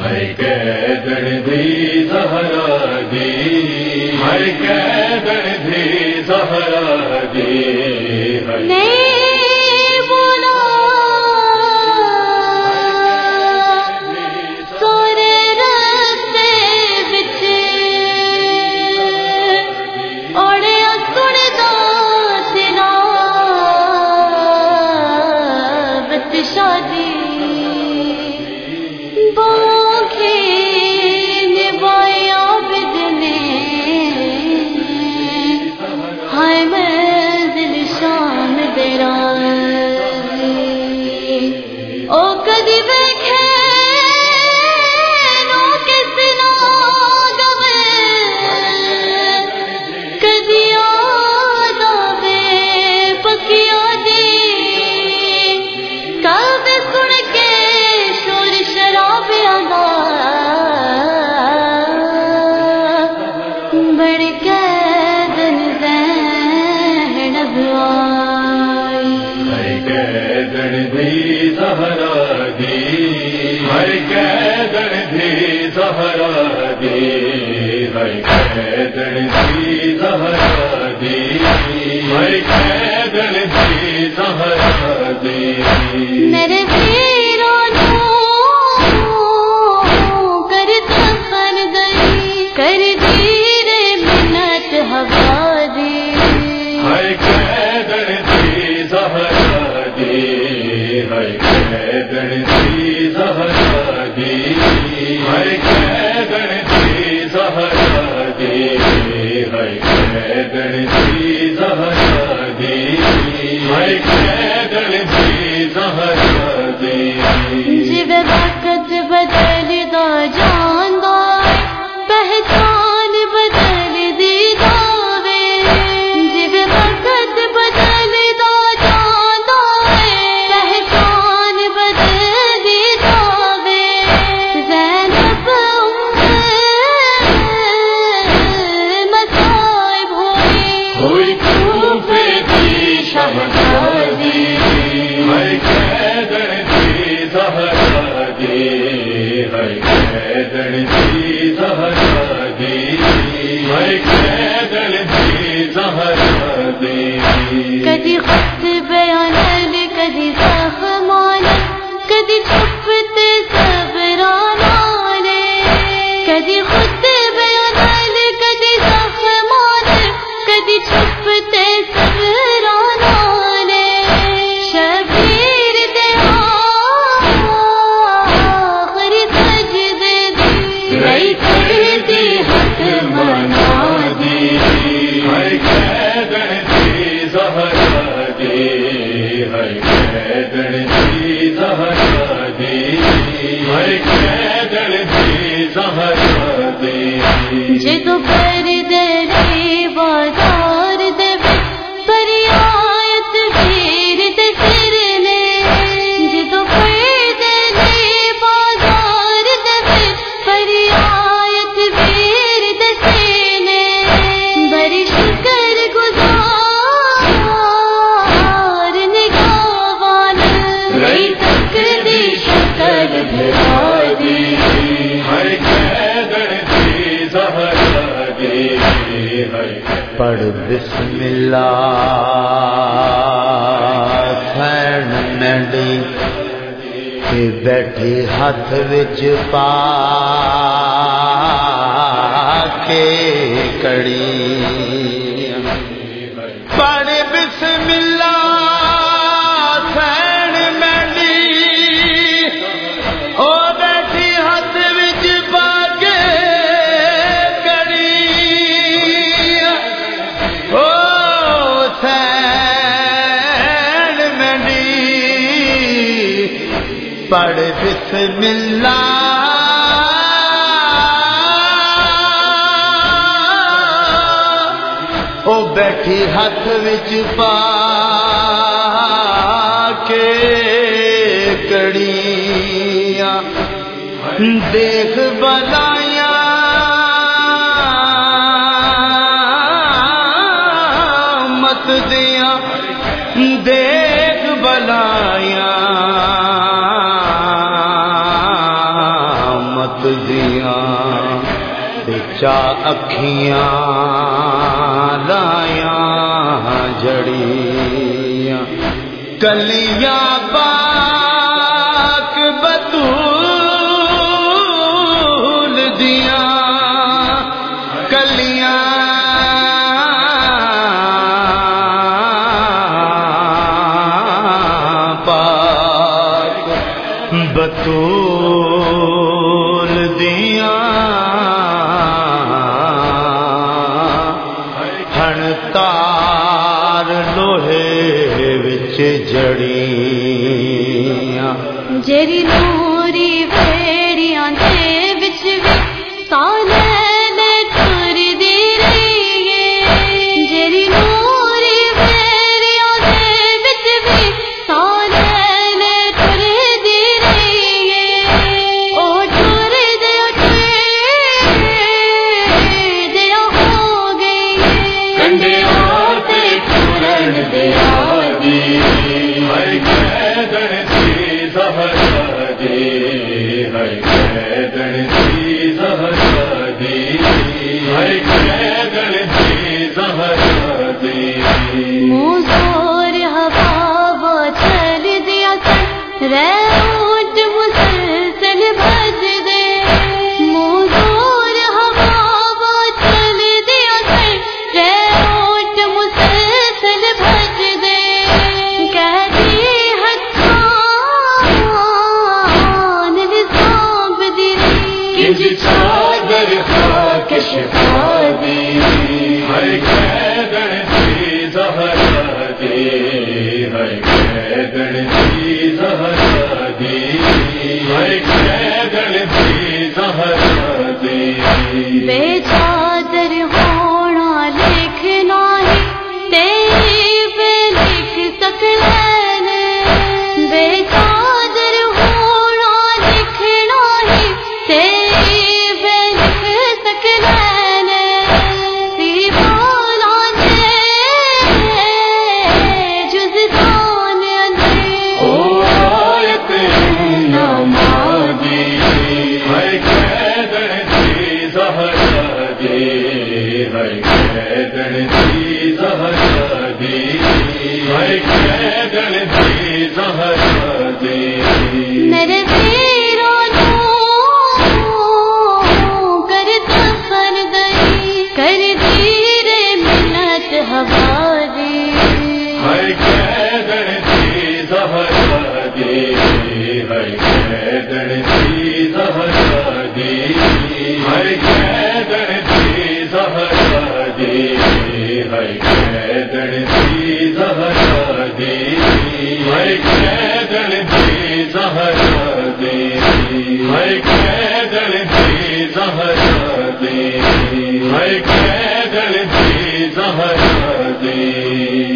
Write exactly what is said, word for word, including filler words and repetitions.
ہے کیدن دی زہرا دی، ہے کیدن دی زہرا دی، نہیں بولا سورے رستے بچ اوڑیا سندا سنا بت شادی باکھی نبایا بدنے ہائے منزل شام درازی او کدی ویکھے نو کس نال گوے کدی یاد آوے پکیا دی کب سن کے شور شرابیاں دا بڑ کے دن زینب آئی، ہے کیدن دی زہرا دی، ہے کیدن دی زہرا دی، ہے کیدن دی زہرا دی، ہے کیدن دی زہرا دی، میرے ویروں کر دفن گئی کر دی رے منت حوادی، ہے کیدن دی زہرا دی، ہے کیدن دی زہرا دی، ہے کیدن دی زہرا دی، ہے کیدن دی زہرا دی، ہے کیدن دی زہرا دی، جب وقت بدل دا جاندا پہچان بدل دی جاوے، جب وقت بدل دا جاندا پہچان بدل دی جاوے، زینب ام مصائب ہوئی ہوئی کوفے دی شہزادی، ہے کیدن دی زہرا دی، ہے کیدن دی زہرا دی، ہے کیدن دی زہرا دی، کدی خط بیان کدی زخمان کدی چھپتے صبران کدی خط بیان کدی زخمان کدی چھپتے صبران شبیر دے آخری سجدے دی رئی کردی حق منا دی، ہے کیدن دی زہرا دی، ہے کیدن دی زہرا دی، ہے کیدن دی زہرا دی، جدو پر دے بازار دے پر آیت پھیر دے پھرنے، جدو پر دے بازار دے پر آیت پھیر دے پھرنے، بڑی شکر گزار نگاہوان رئی تک دی شکر بھرا دی، ہے کیدن دی زہرا دی، ہے پڑھ بسم اللہ سین منڈی کہ بیٹھی ہاتھ وچ پا کے کڑی، پڑھ بسم اللہ سین منڈی او بیٹھی ہاتھ وچ پا کے کڑی، او سین منڈی پڑھ بسم اللہ او بیٹھی ہاتھ وچ پا کے کڑیاں دیکھ بلائیاں مت دیاں دیکھ بلائیاں مت دیاں چا اکھیاں لایاں جڑیاں کلیاں پاک بطول دیاں کلیاں پاک بطول دیاں ہن تار لوہے وچ جڑیاں جری نوری ویڑیاں دے وچ وی سانے نے ٹر دی رہی ہے جری نوری ویڑیاں دے وچ وی سانے نے ٹر دی رہی ہے او ٹر دے ٹر دے ہو گئی کنڈے آتے ٹرن دے آدی ہر قیدن سی زہرا دی ہر قیدن سی زہرا دی ہر قیدن سی زہرا دی موزور ہوا وہ چل دیا سن ریوٹ مسلسل بھج دے موزور ہوا وہ چل دیا سن ریوٹ مسلسل بھج دے کہتی ہتھان نظام دی کنج چادر خاک شفا دی ہر قیدن سی زہرا دی ہر قیدن سی زہرا دی ہر قیدن سی زہرا دی بے چادر ہونا لکھنا ہی تیری پہ لکھ سکنا بے چادر ہونا لکھنا ہی تیری پہ لکھ سکنا سی بولا جے جزدان اندر او آیت نمادی ہر قیدن سی زہرا دی ہر قیدن سی زہرا دی ہر قیدن سی زہرا دی میرے پیروں کر دفن گئی کر دیر منت ہماری ہر قیدن سی زہرا دی ہر قیدن سی زہرا دی ہر قیدن سی زہرا دی ہر قیدن سی زہرا دی ہر قیدن سی زہرا دی ہر قیدن سی زہرا دی ہر قیدن سی زہرا دی